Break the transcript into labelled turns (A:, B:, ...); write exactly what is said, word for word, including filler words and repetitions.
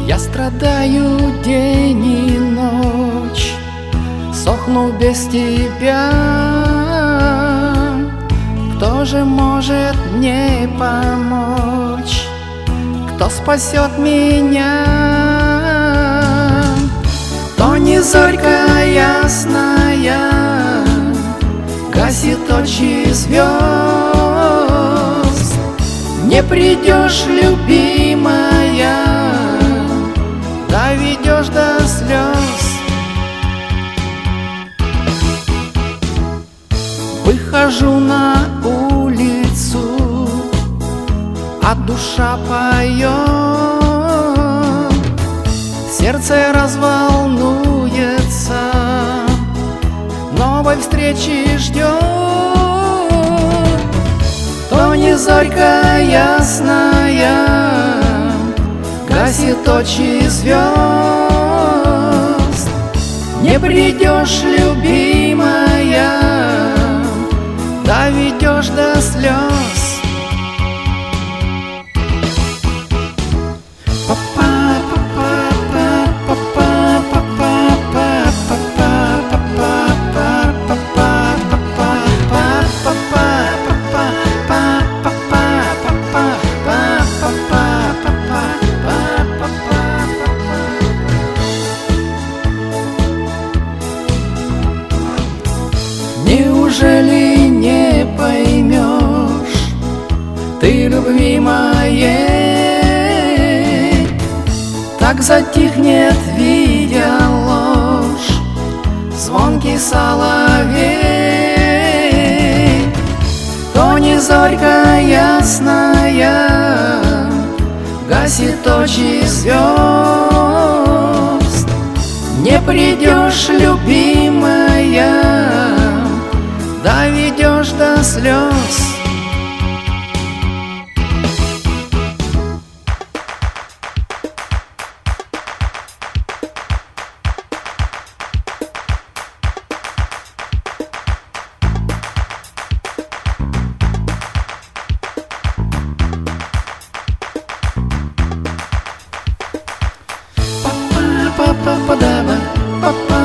A: Я страдаю день и ночь, сохну без тебя. Кто же может мне помочь? Кто спасет меня? То не зорька ясная гасит очи звезд. Не придешь, любимая, доведешь до слез. Выхожу на улицу, а душа поет, сердце разволнуется, новой встречи ждет. То не зорька ясная гасит очи звезд. Не придешь, любимая, доведешь до слез. Неужели не поймешь ты любви моей? Так затихнет, видя ложь, звонкий соловей. То не зорька ясная гасит очи звезд. Не придешь, любимая, доведешь до слез. Па-па-па-па-да-ба, па-па.